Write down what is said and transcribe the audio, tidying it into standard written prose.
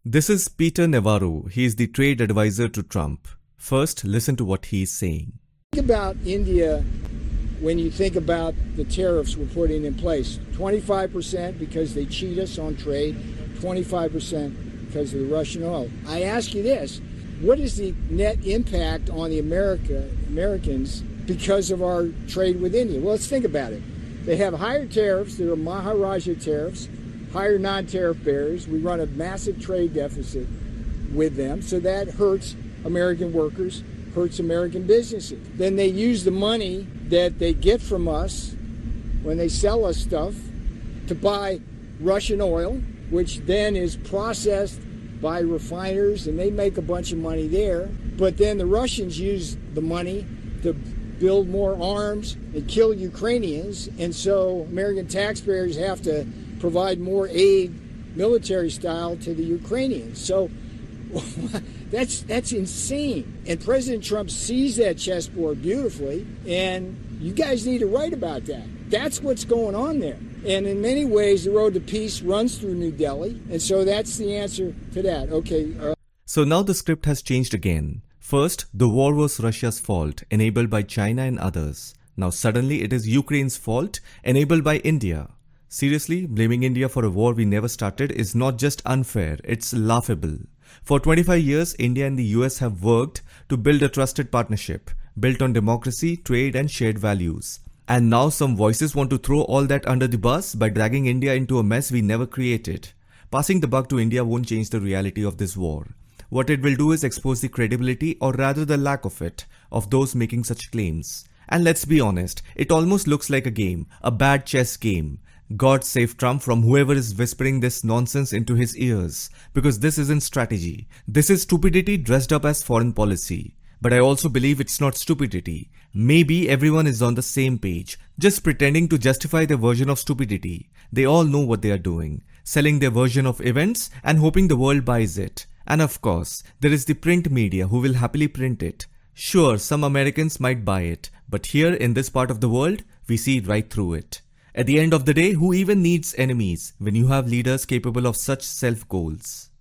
This is Peter Navarro. He is the trade advisor to Trump. First, listen to what he is saying. Think about India when you think about the tariffs we're putting in place. 25% because they cheat us on trade, 25% because of the Russian oil. I ask you this, what is the net impact on the Americans because of our trade with India? Well, let's think about it. They have higher tariffs, there are Maharaja tariffs, higher non-tariff barriers. We run a massive trade deficit with them, so that hurts American workers, hurts American businesses. Then they use the money that they get from us when they sell us stuff to buy Russian oil, which then is processed by refiners, and they make a bunch of money there. But then the Russians use the money to build more arms and kill Ukrainians, and so American taxpayers have to provide more aid, military style, to the Ukrainians. So that's insane. And President Trump sees that chessboard beautifully, and you guys need to write about that. That's what's going on there. And in many ways, the road to peace runs through New Delhi, and so that's the answer to that. Okay. So now the script has changed again. First, the war was Russia's fault, enabled by China and others. Now suddenly it is Ukraine's fault, enabled by India. Seriously, blaming India for a war we never started is not just unfair, it's laughable. For 25 years, India and the US have worked to build a trusted partnership, built on democracy, trade and shared values. And now some voices want to throw all that under the bus by dragging India into a mess we never created. Passing the buck to India won't change the reality of this war. What it will do is expose the credibility, or rather the lack of it, of those making such claims. And let's be honest, it almost looks like a game, a bad chess game. God save Trump from whoever is whispering this nonsense into his ears, because this isn't strategy. This is stupidity dressed up as foreign policy. But I also believe it's not stupidity. Maybe everyone is on the same page, just pretending to justify their version of stupidity. They all know what they are doing, selling their version of events and hoping the world buys it. And of course, there is the print media who will happily print it. Sure, some Americans might buy it, but here in this part of the world, we see right through it. At the end of the day, who even needs enemies when you have leaders capable of such self-goals?